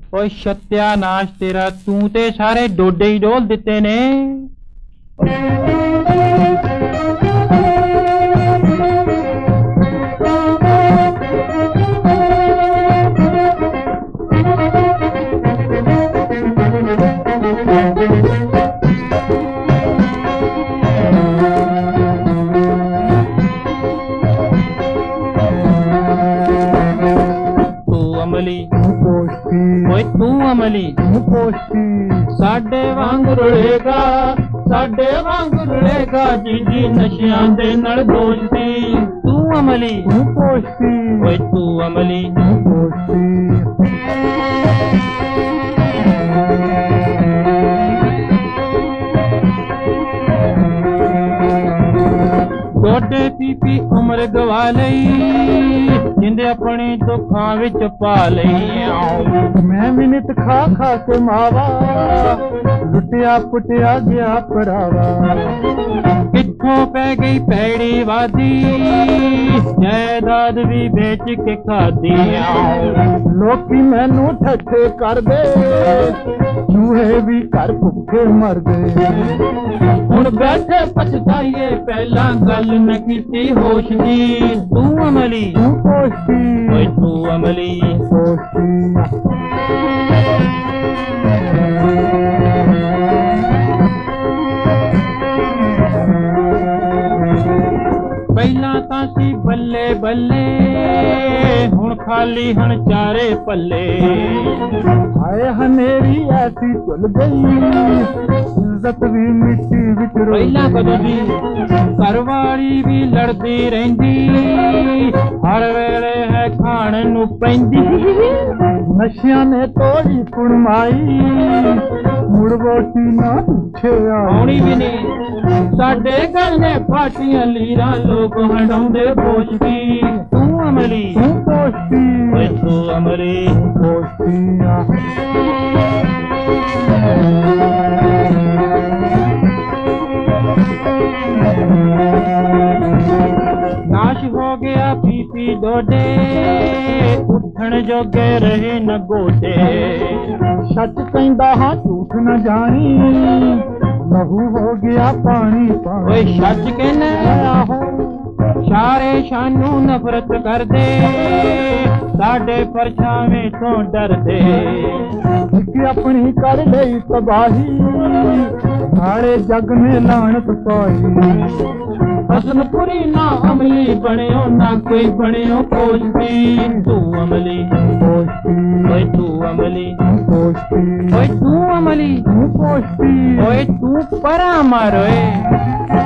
ਓਏ ਸਤਿਆਨਾਸ਼ ਤੇਰਾ, ਤੂੰ ਤੇ ਸਾਰੇ ਡੋਡੇ ਹੀ ਡੋਲ ਦਿੱਤੇ ਨੇ। ਓਏ ਤੂੰ ਅਮਲੀ ਸਾਡੇ ਵਾਂਗ ਰੁਲੇਗਾ, ਸਾਡੇ ਵਾਂਗ ਰੁਲੇਗਾ ਜੀ ਨਸ਼ਿਆਂ ਦੇ ਨਾਲ ਦੋਸਤੀ। ਤੂੰ ਅਮਲੀ ਓਏ ਤੂੰ ਅਮਲੀ ਡੋਡੇ ਪੀ ਉਮਰ ਗਵਾ ਲਈ, ਜਿੰਦੇ ਆਪਣੇ ਦੁੱਖਾਂ ਵਿੱਚ ਪਾ ਲਈ। ਮੈਂ ਮਿਹਨਤ ਖਾ ਖਾ ਕੇ ਮਾਵਾ, ਲੁੱਟਿਆ ਪੁੱਟਿਆ ਗਿਆ ਭਰਾਵਾ। ਕਿੱਥੋਂ ਪੈ ਗਈ ਪੈੜੀ ਵਾਦੀ, ਜਾਇਦਾਦ ਵੀ ਵੇਚ ਕੇ ਖਾਦੀ। ਲੋਕੀ ਮੈਨੂੰ ਠੱਠੇ ਕਰਦੇ, ਚੂਹੇ ਵੀ ਘਰ ਭੁੱਖੇ ਮਰਦੇ। ਹੁਣ ਬੈਠੇ ਪਛਤਾਈਏ, ਪਹਿਲਾਂ ਗੱਲ ਨ ਕੀਤੀ ਹੋਸ਼ ਦੀ। ਤੂੰ ਅਮਲੀ ਓਏ ਤੂੰ ਅਮਲੀ ਪਹਿਲਾਂ ਤਾਂ ਸੀ ਬੱਲੇ ਬੱਲੇ, ਹੁਣ ਖਾਲੀ ਹਣ ਚਾਰੇ ਪੱਲੇ। ਹਾਏ ਹਨੇਰੀ ਐਸੀ ਝੁੱਲ ਗਈ, ਇੱਜ਼ਤ ਵੀ ਮਿੱਟੀ ਵਿੱਚ ਰੁਲ ਗਈ। ਪਹਿਲਾਂ ਕਦੋਂ ਦੀ ਘਰਵਾਲੀ ਵੀ ਲੜਦੀ ਰਹਿੰਦੀ, ਹਰ ਵੇਲੇ ਹੈ ਖਾਣ ਨੂੰ ਪੈਂਦੀ। ਨਸ਼ਿਆਂ ਨੇ ਤੋੜੀ ਕੁਣਮਾਈ, ਮੁੜ ਵੋਟੀ ਨਾ ਪਿੱਛੇ ਆਉਣੀ ਵੀ ਨਹੀਂ। ਸਾਡੇ ਘਰ ਨੇ ਫਾਟੀਆਂ ਲੀਰਾਂ, ਲੋਕ ਹੰਡਾਉਂਦੇ ਪੋਸ਼ਤੀ। ਤੂੰ ਅਮਲੀ ਓਏ ਤੂੰ ਅਮਲੀ ਨਾਸ਼ ਹੋ ਗਿਆ ਪੀ ਡੋਡੇ, ਉੱਠਣ ਜੋਗੇ ਰਹੇ ਨ ਗੋਡੇ। ਸੱਚ ਕਹਿੰਦਾ ਹਾਂ ਝੂਠ ਨਾ ਜਾਣੀ, ਲਹੂ ਹੋ ਗਿਆ ਪਾਣੀ ਪਾਣੀ। ਓਏ ਸੱਚ ਕਹਿਣਾ ਸਾਰੇ ਸਾਨੂੰ ਨਫ਼ਰਤ ਕਰਦੇ, ਸਾਡੇ ਪਰਛਾਵੇਂ ਤੋਂ ਡਰਦੇ। ਕਿ ਆਪਣੀ ਕਰ ਲਈ ਤਬਾਹੀ, ਸਾਰੇ ਜੱਗ ਨੇ ਲਾਹਨਤ ਪਾਈ। ਹਸਨਪੁਰੀ ਨਾ ਅਮਲੀ ਬਣਿਓ, ਨਾ ਕੋਈ ਬਣਿਓ ਕੋਸ਼ਤੀ। ਤੂੰ ਅਮਲੀ ਓਏ ਤੂੰ ਅਮਲੀ ਓਏ ਤੂੰ ਅਮਲੀ ਓਏ ਤੂੰ ਪਰਾਂ ਮਾਰ ਓਏ।